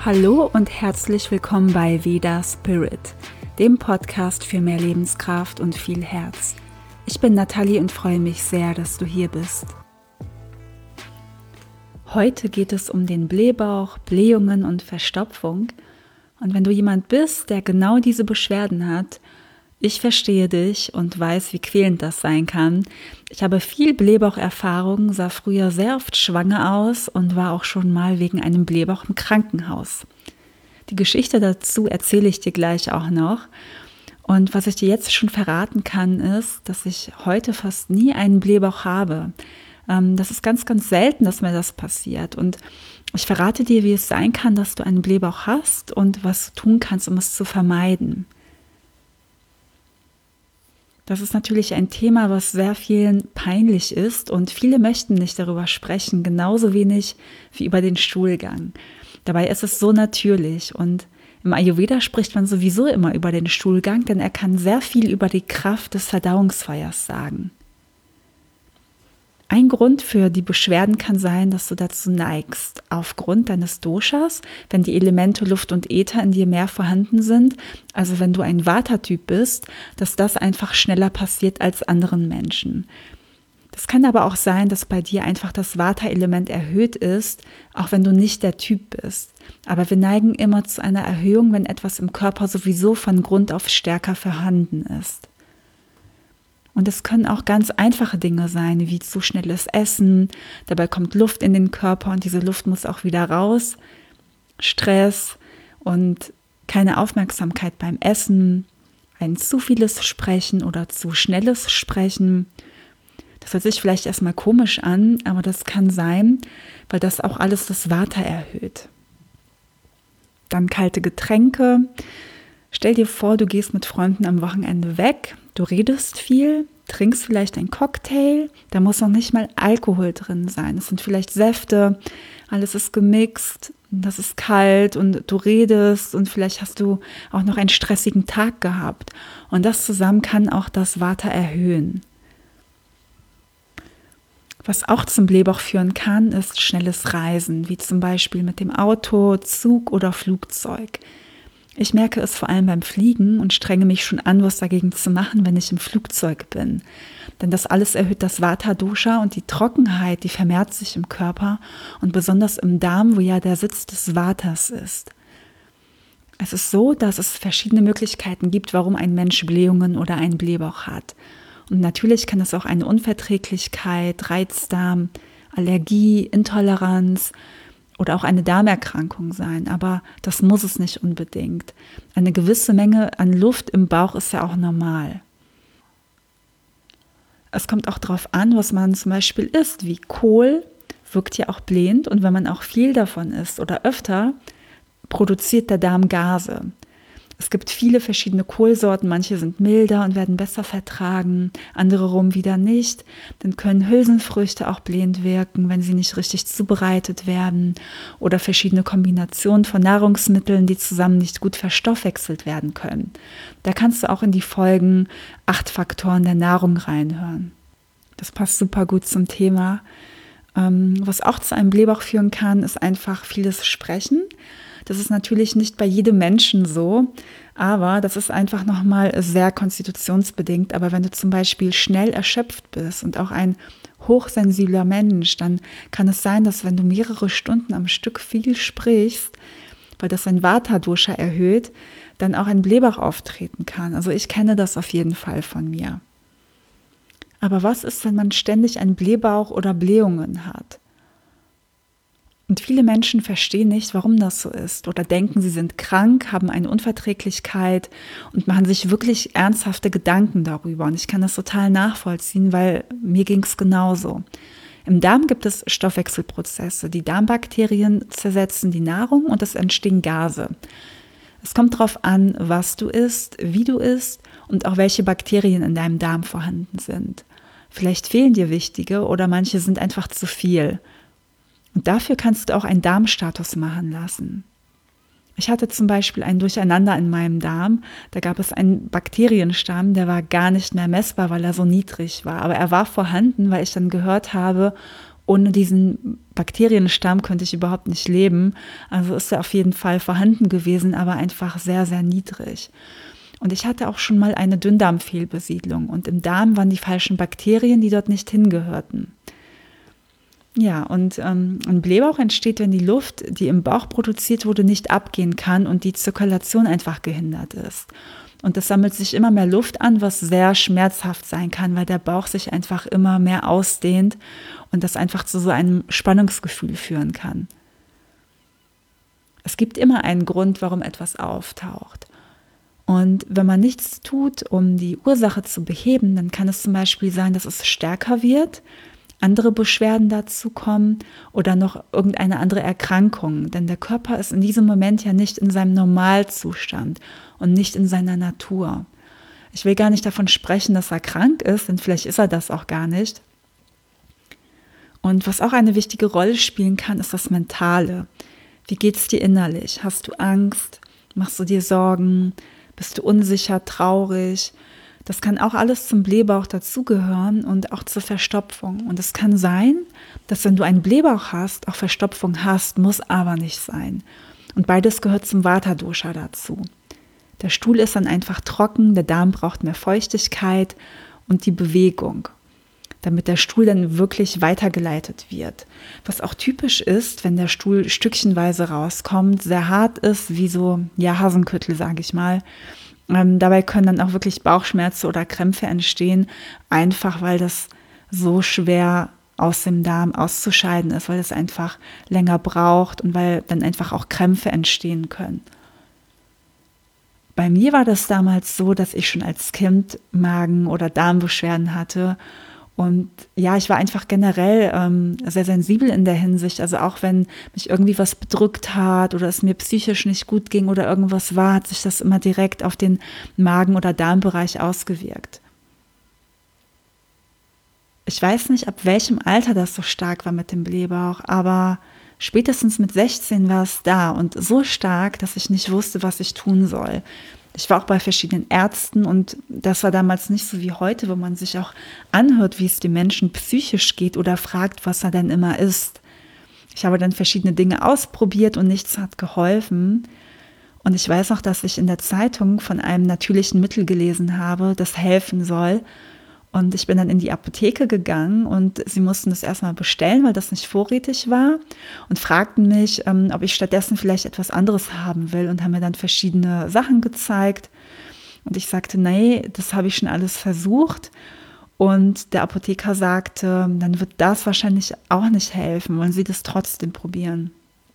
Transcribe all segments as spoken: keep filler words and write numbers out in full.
Hallo und herzlich willkommen bei Veda Spirit, dem Podcast für mehr Lebenskraft und viel Herz. Ich bin Nathalie und freue mich sehr, dass du hier bist. Heute geht es um den Blähbauch, Blähungen und Verstopfung. Und wenn du jemand bist, der genau diese Beschwerden hat, ich verstehe dich und weiß, wie quälend das sein kann. Ich habe viel Blähbaucherfahrung, sah früher sehr oft schwanger aus und war auch schon mal wegen einem Blähbauch im Krankenhaus. Die Geschichte dazu erzähle ich dir gleich auch noch. Und was ich dir jetzt schon verraten kann, ist, dass ich heute fast nie einen Blähbauch habe. Das ist ganz, ganz selten, dass mir das passiert. Und ich verrate dir, wie es sein kann, dass du einen Blähbauch hast und was du tun kannst, um es zu vermeiden. Das ist natürlich ein Thema, was sehr vielen peinlich ist und viele möchten nicht darüber sprechen, genauso wenig wie über den Stuhlgang. Dabei ist es so natürlich und im Ayurveda spricht man sowieso immer über den Stuhlgang, denn er kann sehr viel über die Kraft des Verdauungsfeuers sagen. Ein Grund für die Beschwerden kann sein, dass du dazu neigst, aufgrund deines Doshas, wenn die Elemente Luft und Äther in dir mehr vorhanden sind, also wenn du ein Vata-Typ bist, dass das einfach schneller passiert als anderen Menschen. Das kann aber auch sein, dass bei dir einfach das Vata-Element erhöht ist, auch wenn du nicht der Typ bist. Aber wir neigen immer zu einer Erhöhung, wenn etwas im Körper sowieso von Grund auf stärker vorhanden ist. Und es können auch ganz einfache Dinge sein, wie zu schnelles Essen, dabei kommt Luft in den Körper und diese Luft muss auch wieder raus, Stress und keine Aufmerksamkeit beim Essen, ein zu vieles Sprechen oder zu schnelles Sprechen. Das hört sich vielleicht erstmal komisch an, aber das kann sein, weil das auch alles das Vata erhöht. Dann kalte Getränke. Stell dir vor, du gehst mit Freunden am Wochenende weg, du redest viel, trinkst vielleicht einen Cocktail, da muss noch nicht mal Alkohol drin sein. Es sind vielleicht Säfte, alles ist gemixt, das ist kalt und du redest und vielleicht hast du auch noch einen stressigen Tag gehabt. Und das zusammen kann auch das Vata erhöhen. Was auch zum Blähbauch führen kann, ist schnelles Reisen, wie zum Beispiel mit dem Auto, Zug oder Flugzeug. Ich merke es vor allem beim Fliegen und strenge mich schon an, was dagegen zu machen, wenn ich im Flugzeug bin. Denn das alles erhöht das Vata-Dosha und die Trockenheit, die vermehrt sich im Körper und besonders im Darm, wo ja der Sitz des Vatas ist. Es ist so, dass es verschiedene Möglichkeiten gibt, warum ein Mensch Blähungen oder einen Blähbauch hat. Und natürlich kann es auch eine Unverträglichkeit, Reizdarm, Allergie, Intoleranz oder auch eine Darmerkrankung sein, aber das muss es nicht unbedingt. Eine gewisse Menge an Luft im Bauch ist ja auch normal. Es kommt auch darauf an, was man zum Beispiel isst, wie Kohl wirkt ja auch blähend und wenn man auch viel davon isst oder öfter, produziert der Darm Gase. Es gibt viele verschiedene Kohlsorten, manche sind milder und werden besser vertragen, andere rum wieder nicht. Dann können Hülsenfrüchte auch blähend wirken, wenn sie nicht richtig zubereitet werden oder verschiedene Kombinationen von Nahrungsmitteln, die zusammen nicht gut verstoffwechselt werden können. Da kannst du auch in die Folgen acht Faktoren der Nahrung reinhören. Das passt super gut zum Thema. Was auch zu einem Blähbauch führen kann, ist einfach vieles Sprechen. Das ist natürlich nicht bei jedem Menschen so, aber das ist einfach nochmal sehr konstitutionsbedingt. Aber wenn du zum Beispiel schnell erschöpft bist und auch ein hochsensibler Mensch, dann kann es sein, dass wenn du mehrere Stunden am Stück viel sprichst, weil das ein Vata-Dosha erhöht, dann auch ein Blähbauch auftreten kann. Also ich kenne das auf jeden Fall von mir. Aber was ist, wenn man ständig einen Blähbauch oder Blähungen hat? Und viele Menschen verstehen nicht, warum das so ist oder denken, sie sind krank, haben eine Unverträglichkeit und machen sich wirklich ernsthafte Gedanken darüber. Und ich kann das total nachvollziehen, weil mir ging es genauso. Im Darm gibt es Stoffwechselprozesse. Die Darmbakterien zersetzen die Nahrung und es entstehen Gase. Es kommt darauf an, was du isst, wie du isst und auch welche Bakterien in deinem Darm vorhanden sind. Vielleicht fehlen dir wichtige oder manche sind einfach zu viel. Und dafür kannst du auch einen Darmstatus machen lassen. Ich hatte zum Beispiel ein Durcheinander in meinem Darm. Da gab es einen Bakterienstamm, der war gar nicht mehr messbar, weil er so niedrig war. Aber er war vorhanden, weil ich dann gehört habe, ohne diesen Bakterienstamm könnte ich überhaupt nicht leben. Also ist er auf jeden Fall vorhanden gewesen, aber einfach sehr, sehr niedrig. Und ich hatte auch schon mal eine Dünndarmfehlbesiedlung und im Darm waren die falschen Bakterien, die dort nicht hingehörten. Ja, und ähm, ein Blähbauch entsteht, wenn die Luft, die im Bauch produziert wurde, nicht abgehen kann und die Zirkulation einfach gehindert ist. Und es sammelt sich immer mehr Luft an, was sehr schmerzhaft sein kann, weil der Bauch sich einfach immer mehr ausdehnt und das einfach zu so einem Spannungsgefühl führen kann. Es gibt immer einen Grund, warum etwas auftaucht. Und wenn man nichts tut, um die Ursache zu beheben, dann kann es zum Beispiel sein, dass es stärker wird, andere Beschwerden dazu kommen oder noch irgendeine andere Erkrankung. Denn der Körper ist in diesem Moment ja nicht in seinem Normalzustand und nicht in seiner Natur. Ich will gar nicht davon sprechen, dass er krank ist, denn vielleicht ist er das auch gar nicht. Und was auch eine wichtige Rolle spielen kann, ist das Mentale. Wie geht es dir innerlich? Hast du Angst? Machst du dir Sorgen? Bist du unsicher, traurig? Das kann auch alles zum Blähbauch dazugehören und auch zur Verstopfung. Und es kann sein, dass wenn du einen Blähbauch hast, auch Verstopfung hast, muss aber nicht sein. Und beides gehört zum Vata-Dosha dazu. Der Stuhl ist dann einfach trocken, der Darm braucht mehr Feuchtigkeit und die Bewegung, damit der Stuhl dann wirklich weitergeleitet wird. Was auch typisch ist, wenn der Stuhl stückchenweise rauskommt, sehr hart ist, wie so ja, Hasenküttel, sage ich mal. Ähm, dabei können dann auch wirklich Bauchschmerzen oder Krämpfe entstehen, einfach weil das so schwer aus dem Darm auszuscheiden ist, weil es einfach länger braucht und weil dann einfach auch Krämpfe entstehen können. Bei mir war das damals so, dass ich schon als Kind Magen- oder Darmbeschwerden hatte. Und ja, ich war einfach generell ähm, sehr sensibel in der Hinsicht. Also auch wenn mich irgendwie was bedrückt hat oder es mir psychisch nicht gut ging oder irgendwas war, hat sich das immer direkt auf den Magen- oder Darmbereich ausgewirkt. Ich weiß nicht, ab welchem Alter das so stark war mit dem Blähbauch, aber spätestens mit sechzehn war es da und so stark, dass ich nicht wusste, was ich tun soll. Ich war auch bei verschiedenen Ärzten und das war damals nicht so wie heute, wo man sich auch anhört, wie es dem Menschen psychisch geht oder fragt, was er denn immer ist. Ich habe dann verschiedene Dinge ausprobiert und nichts hat geholfen. Und ich weiß auch, dass ich in der Zeitung von einem natürlichen Mittel gelesen habe, das helfen soll. Und ich bin dann in die Apotheke gegangen und sie mussten das erstmal bestellen, weil das nicht vorrätig war und fragten mich, ähm, ob ich stattdessen vielleicht etwas anderes haben will und haben mir dann verschiedene Sachen gezeigt. Und ich sagte, nee, das habe ich schon alles versucht. Und der Apotheker sagte, dann wird das wahrscheinlich auch nicht helfen, wollen Sie das trotzdem probieren?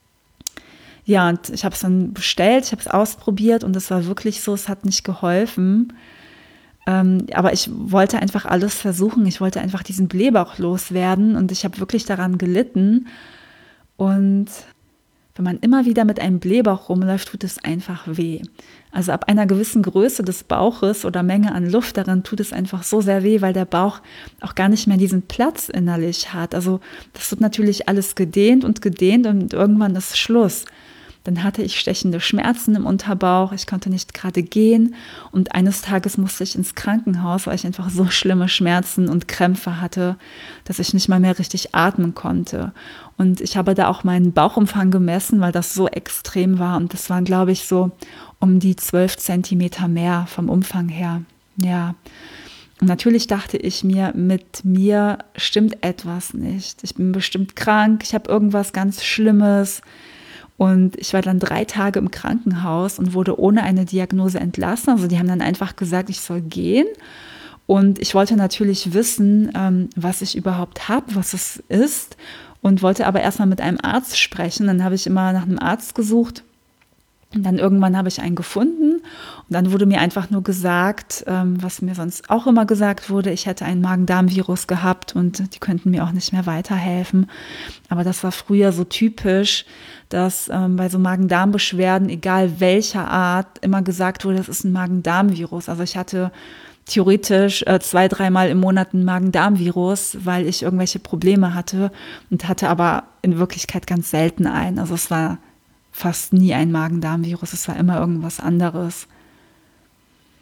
Ja, und ich habe es dann bestellt, ich habe es ausprobiert und es war wirklich so, es hat nicht geholfen. Ähm, aber ich wollte einfach alles versuchen. Ich wollte einfach diesen Blähbauch loswerden und ich habe wirklich daran gelitten. Und wenn man immer wieder mit einem Blähbauch rumläuft, tut es einfach weh. Also ab einer gewissen Größe des Bauches oder Menge an Luft darin tut es einfach so sehr weh, weil der Bauch auch gar nicht mehr diesen Platz innerlich hat. Also das wird natürlich alles gedehnt und gedehnt und irgendwann ist Schluss. Dann hatte ich stechende Schmerzen im Unterbauch, ich konnte nicht gerade gehen und eines Tages musste ich ins Krankenhaus, weil ich einfach so schlimme Schmerzen und Krämpfe hatte, dass ich nicht mal mehr richtig atmen konnte. Und ich habe da auch meinen Bauchumfang gemessen, weil das so extrem war und das waren, glaube ich, so um die zwölf Zentimeter mehr vom Umfang her. Ja, und natürlich dachte ich mir, mit mir stimmt etwas nicht. Ich bin bestimmt krank, ich habe irgendwas ganz Schlimmes. Und ich war dann drei Tage im Krankenhaus und wurde ohne eine Diagnose entlassen. Also die haben dann einfach gesagt, ich soll gehen. Und ich wollte natürlich wissen, ähm, was ich überhaupt habe, was es ist. Und wollte aber erstmal mit einem Arzt sprechen. Dann habe ich immer nach einem Arzt gesucht. Und dann irgendwann habe ich einen gefunden. Und dann wurde mir einfach nur gesagt, ähm, was mir sonst auch immer gesagt wurde, ich hätte ein Magen-Darm-Virus gehabt und die könnten mir auch nicht mehr weiterhelfen. Aber das war früher so typisch, dass ähm, bei so Magen-Darm-Beschwerden, egal welcher Art, immer gesagt wurde, das ist ein Magen-Darm-Virus. Also ich hatte theoretisch äh, zwei, dreimal im Monat ein Magen-Darm-Virus, weil ich irgendwelche Probleme hatte und hatte aber in Wirklichkeit ganz selten einen. Also es war fast nie ein Magen-Darm-Virus, es war immer irgendwas anderes.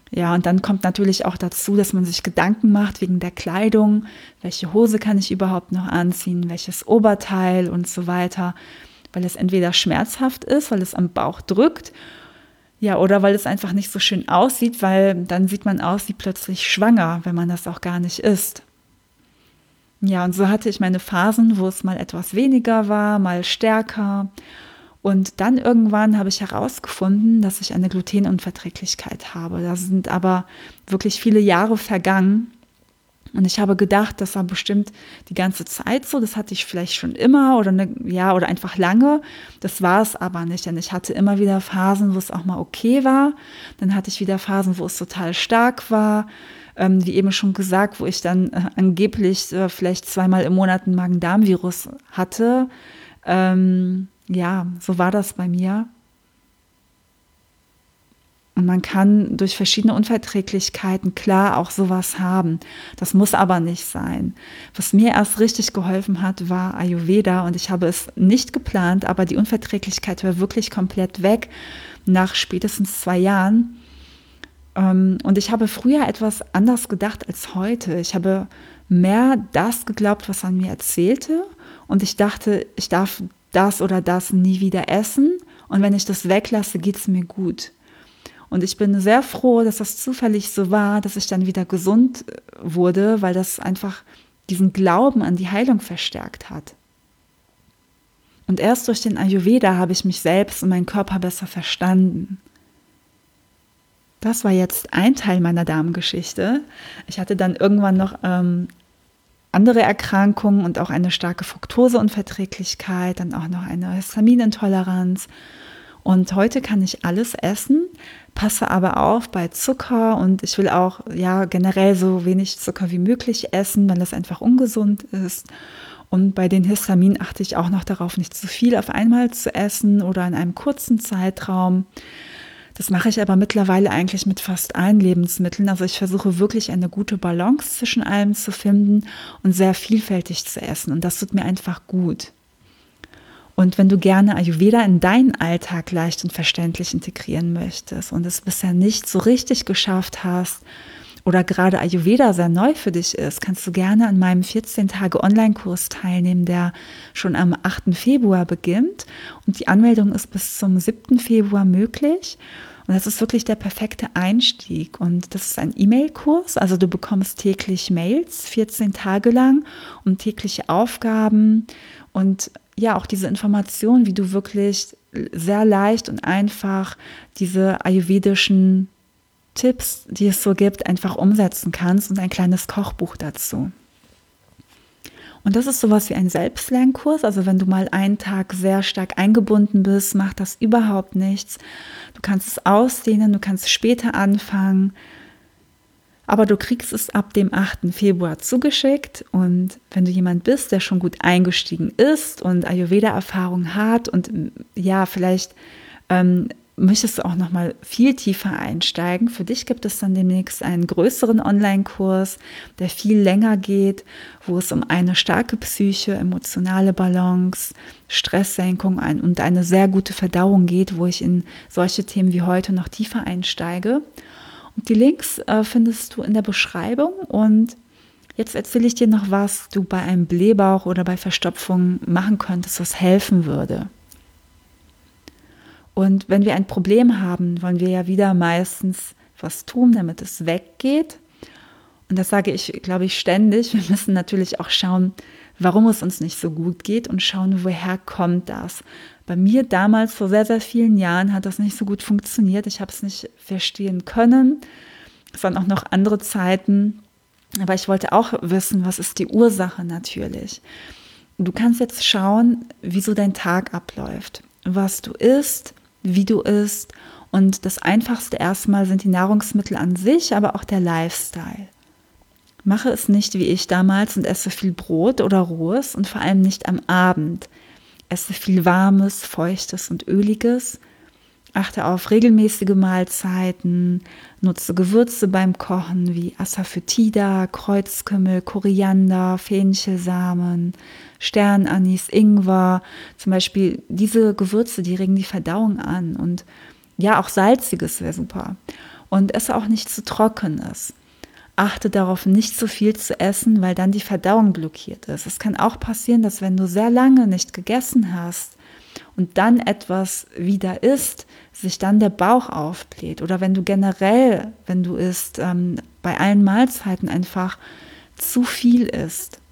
Ja, und dann kommt natürlich auch dazu, dass man sich Gedanken macht wegen der Kleidung. Welche Hose kann ich überhaupt noch anziehen? Welches Oberteil und so weiter? Weil es entweder schmerzhaft ist, weil es am Bauch drückt, ja, oder weil es einfach nicht so schön aussieht, weil dann sieht man aus wie plötzlich schwanger, wenn man das auch gar nicht ist. Ja, und so hatte ich meine Phasen, wo es mal etwas weniger war, mal stärker. Und dann irgendwann habe ich herausgefunden, dass ich eine Glutenunverträglichkeit habe. Da sind aber wirklich viele Jahre vergangen. Und ich habe gedacht, das war bestimmt die ganze Zeit so. Das hatte ich vielleicht schon immer oder eine, ja, oder einfach lange. Das war es aber nicht, denn ich hatte immer wieder Phasen, wo es auch mal okay war. Dann hatte ich wieder Phasen, wo es total stark war. Ähm, wie eben schon gesagt, wo ich dann äh, angeblich äh, vielleicht zweimal im Monat ein Magen-Darm-Virus hatte. Ähm, ja, so war das bei mir. Und man kann durch verschiedene Unverträglichkeiten klar auch sowas haben. Das muss aber nicht sein. Was mir erst richtig geholfen hat, war Ayurveda. Und ich habe es nicht geplant, aber die Unverträglichkeit war wirklich komplett weg nach spätestens zwei Jahren. Und ich habe früher etwas anders gedacht als heute. Ich habe mehr das geglaubt, was man mir erzählte. Und ich dachte, ich darf das oder das nie wieder essen. Und wenn ich das weglasse, geht es mir gut. Und ich bin sehr froh, dass das zufällig so war, dass ich dann wieder gesund wurde, weil das einfach diesen Glauben an die Heilung verstärkt hat. Und erst durch den Ayurveda habe ich mich selbst und meinen Körper besser verstanden. Das war jetzt ein Teil meiner Darmgeschichte. Ich hatte dann irgendwann noch ähm, andere Erkrankungen und auch eine starke Fructoseunverträglichkeit, dann auch noch eine Histaminintoleranz. Und heute kann ich alles essen, passe aber auf bei Zucker und ich will auch ja generell so wenig Zucker wie möglich essen, weil das einfach ungesund ist. Und bei den Histamin achte ich auch noch darauf, nicht zu viel auf einmal zu essen oder in einem kurzen Zeitraum. Das mache ich aber mittlerweile eigentlich mit fast allen Lebensmitteln. Also ich versuche wirklich eine gute Balance zwischen allem zu finden und sehr vielfältig zu essen. Und das tut mir einfach gut. Und wenn du gerne Ayurveda in deinen Alltag leicht und verständlich integrieren möchtest und es bisher nicht so richtig geschafft hast oder gerade Ayurveda sehr neu für dich ist, kannst du gerne an meinem vierzehn Tage Online-Kurs teilnehmen, der schon am achten Februar beginnt. Und die Anmeldung ist bis zum siebten Februar möglich. Und das ist wirklich der perfekte Einstieg. Und das ist ein E-Mail-Kurs, also du bekommst täglich Mails, vierzehn Tage lang und tägliche Aufgaben und ja, auch diese Information, wie du wirklich sehr leicht und einfach diese ayurvedischen Tipps, die es so gibt, einfach umsetzen kannst und ein kleines Kochbuch dazu. Und das ist sowas wie ein Selbstlernkurs, also wenn du mal einen Tag sehr stark eingebunden bist, macht das überhaupt nichts. Du kannst es ausdehnen, du kannst später anfangen, aber du kriegst es ab dem achten Februar zugeschickt und wenn du jemand bist, der schon gut eingestiegen ist und Ayurveda-Erfahrung hat und ja, vielleicht ähm, möchtest du auch noch mal viel tiefer einsteigen. Für dich gibt es dann demnächst einen größeren Online-Kurs, der viel länger geht, wo es um eine starke Psyche, emotionale Balance, Stresssenkung und eine sehr gute Verdauung geht, wo ich in solche Themen wie heute noch tiefer einsteige. Und die Links äh, findest du in der Beschreibung. Und jetzt erzähle ich dir noch, was du bei einem Blähbauch oder bei Verstopfung machen könntest, was helfen würde. Und wenn wir ein Problem haben, wollen wir ja wieder meistens was tun, damit es weggeht. Und das sage ich, glaube ich, ständig. Wir müssen natürlich auch schauen, warum es uns nicht so gut geht und schauen, woher kommt das. Bei mir damals, vor sehr, sehr vielen Jahren, hat das nicht so gut funktioniert. Ich habe es nicht verstehen können. Es waren auch noch andere Zeiten. Aber ich wollte auch wissen, was ist die Ursache natürlich. Du kannst jetzt schauen, wie so dein Tag abläuft, was du isst, wie du isst. Und das Einfachste erstmal sind die Nahrungsmittel an sich, aber auch der Lifestyle. Mache es nicht wie ich damals und esse viel Brot oder Rohes und vor allem nicht am Abend. Esse viel Warmes, Feuchtes und Öliges. Achte auf regelmäßige Mahlzeiten. Nutze Gewürze beim Kochen wie Asafoetida, Kreuzkümmel, Koriander, Fenchelsamen, Sternanis, Ingwer. Zum Beispiel diese Gewürze, die regen die Verdauung an. Und ja, auch Salziges wäre super. Und esse auch nicht zu Trockenes. Achte darauf, nicht zu viel zu essen, weil dann die Verdauung blockiert ist. Es kann auch passieren, dass wenn du sehr lange nicht gegessen hast und dann etwas wieder isst, sich dann der Bauch aufbläht. Oder wenn du generell, wenn du isst, ähm, bei allen Mahlzeiten einfach zu viel isst.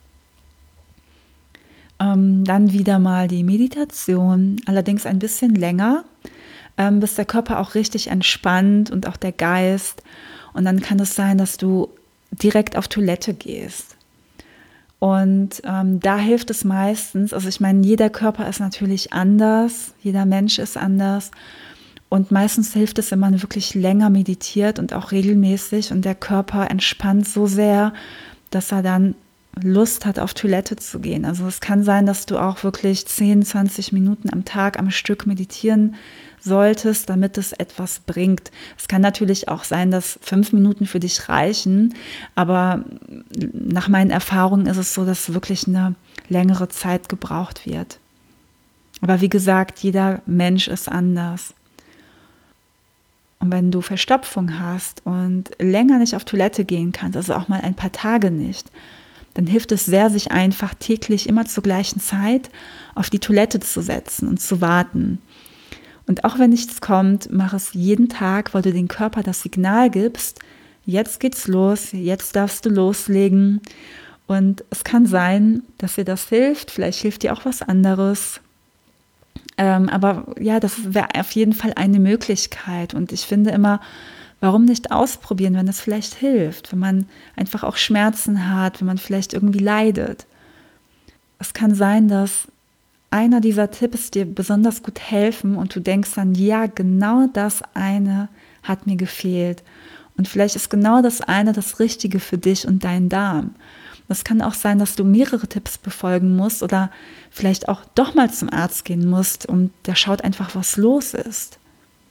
Ähm, dann wieder mal die Meditation, allerdings ein bisschen länger, ähm, bis der Körper auch richtig entspannt und auch der Geist. Und dann kann es sein, dass du direkt auf Toilette gehst. Und ähm, da hilft es meistens, also ich meine, jeder Körper ist natürlich anders, jeder Mensch ist anders. Und meistens hilft es, wenn man wirklich länger meditiert und auch regelmäßig und der Körper entspannt so sehr, dass er dann Lust hat, auf Toilette zu gehen. Also es kann sein, dass du auch wirklich zehn, zwanzig Minuten am Tag am Stück meditieren solltest, damit es etwas bringt. Es kann natürlich auch sein, dass fünf Minuten für dich reichen, aber nach meinen Erfahrungen ist es so, dass wirklich eine längere Zeit gebraucht wird. Aber wie gesagt, jeder Mensch ist anders. Und wenn du Verstopfung hast und länger nicht auf Toilette gehen kannst, also auch mal ein paar Tage nicht, dann hilft es sehr, sich einfach täglich immer zur gleichen Zeit auf die Toilette zu setzen und zu warten. Und auch wenn nichts kommt, mach es jeden Tag, weil du dem Körper das Signal gibst, jetzt geht's los, jetzt darfst du loslegen. Und es kann sein, dass dir das hilft, vielleicht hilft dir auch was anderes. Ähm, aber ja, das wäre auf jeden Fall eine Möglichkeit. Und ich finde immer, warum nicht ausprobieren, wenn es vielleicht hilft, wenn man einfach auch Schmerzen hat, wenn man vielleicht irgendwie leidet. Es kann sein, dass einer dieser Tipps dir besonders gut helfen und du denkst dann, ja, genau das eine hat mir gefehlt. Und vielleicht ist genau das eine das Richtige für dich und deinen Darm. Es kann auch sein, dass du mehrere Tipps befolgen musst oder vielleicht auch doch mal zum Arzt gehen musst und der schaut einfach, was los ist.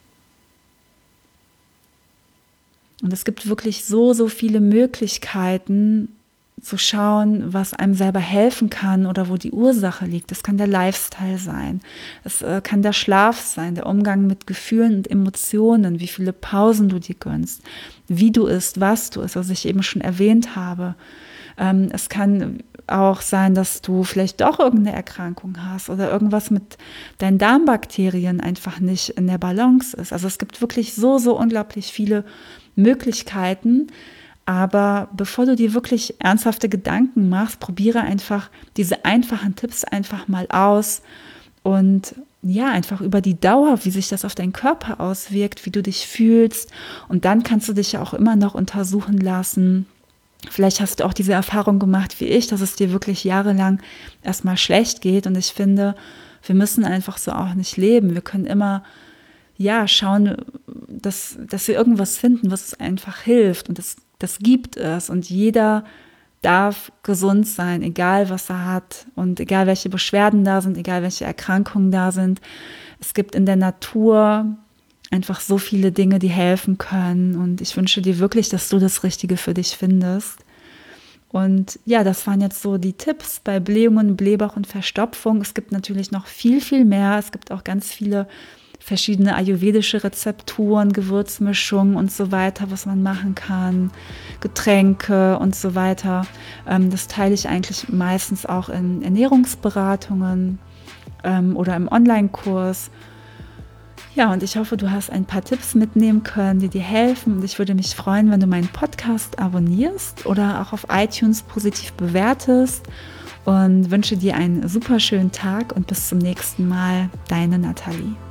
Und es gibt wirklich so, so viele Möglichkeiten zu schauen, was einem selber helfen kann oder wo die Ursache liegt. Das kann der Lifestyle sein, es äh, kann der Schlaf sein, der Umgang mit Gefühlen und Emotionen, wie viele Pausen du dir gönnst, wie du isst, was du isst, was ich eben schon erwähnt habe. Ähm, es kann auch sein, dass du vielleicht doch irgendeine Erkrankung hast oder irgendwas mit deinen Darmbakterien einfach nicht in der Balance ist. Also es gibt wirklich so, so unglaublich viele Möglichkeiten. Aber bevor du dir wirklich ernsthafte Gedanken machst, probiere einfach diese einfachen Tipps einfach mal aus und ja, einfach über die Dauer, wie sich das auf deinen Körper auswirkt, wie du dich fühlst. Und dann kannst du dich ja auch immer noch untersuchen lassen. Vielleicht hast du auch diese Erfahrung gemacht wie ich, dass es dir wirklich jahrelang erstmal schlecht geht. Und ich finde, wir müssen einfach so auch nicht leben. Wir können immer ja schauen, dass, dass wir irgendwas finden, was uns einfach hilft. Und das Das gibt es und jeder darf gesund sein, egal was er hat und egal welche Beschwerden da sind, egal welche Erkrankungen da sind. Es gibt in der Natur einfach so viele Dinge, die helfen können und ich wünsche dir wirklich, dass du das Richtige für dich findest. Und ja, das waren jetzt so die Tipps bei Blähungen, Blähbauch und Verstopfung. Es gibt natürlich noch viel, viel mehr. Es gibt auch ganz viele verschiedene ayurvedische Rezepturen, Gewürzmischungen und so weiter, was man machen kann, Getränke und so weiter. Das teile ich eigentlich meistens auch in Ernährungsberatungen oder im Online-Kurs. Ja, und ich hoffe, du hast ein paar Tipps mitnehmen können, die dir helfen. Und ich würde mich freuen, wenn du meinen Podcast abonnierst oder auch auf iTunes positiv bewertest. Und wünsche dir einen super schönen Tag und bis zum nächsten Mal. Deine Nathalie.